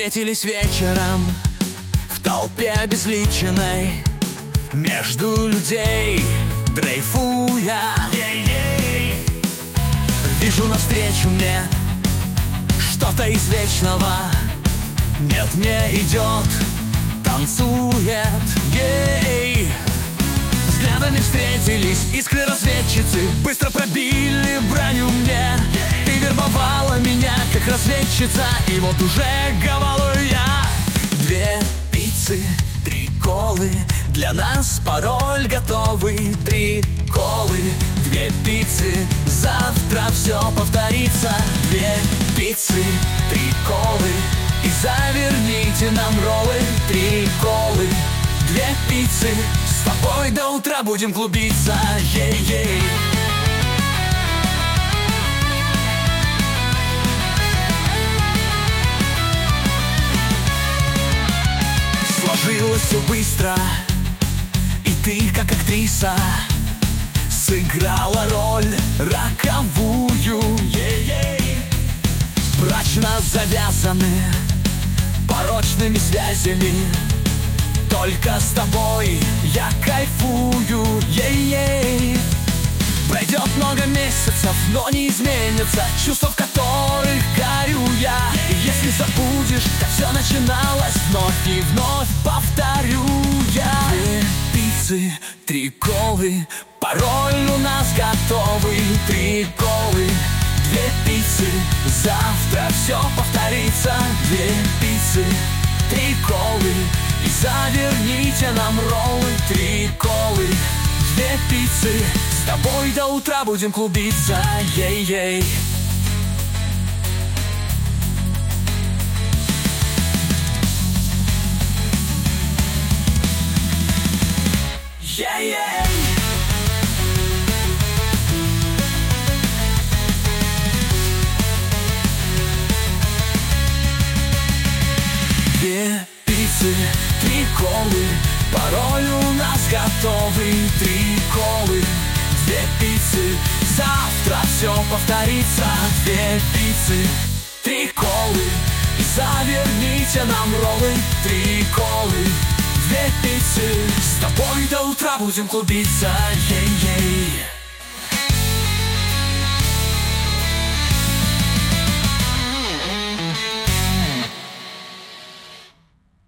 встретились вечером в толпе обезличенной, между людей дрейфуя. Вижу навстречу мне что-то из вечного. Нет, не идет, танцует. Взглядами встретились искры разведчицы, быстро пробили броню мне. Ты вербовала меня как разведчица, и вот уже говорю я. 2 пиццы, 3 колы, для нас пароль готовый. 3 колы, 2 пиццы, завтра все повторится. 2 пиццы, 3 колы, и заверните нам роллы. 3 колы, 2 пиццы, с тобой до утра будем клубиться. Ей-ей. Сложилось все быстро, и ты, как актриса, сыграла роль роковую. Брачно завязаны порочными связями, только с тобой я кайфую. Пройдет много месяцев, но не изменится чувства, в которых горю я. И если забудешь, как все начиналось, вновь и вновь повторю я. 2 пиццы, 3 колы, пароль у нас готовый. 3 колы, 2 пиццы, завтра все повторится. 2 пиццы, 3 колы, и заверните нам роллы. 3 колы, 2 пиццы, с тобой до утра будем клубиться. Ей-ей. Ей-ей. 2 пиццы, 3 колы, пароль у нас готовый. 3 колы, 2 пиццы, завтра все повторится. 2 пиццы, 3 колы, и заверните нам роллы. 3 колы, 2 пиццы, с тобой до утра будем клубиться. Ей-ей.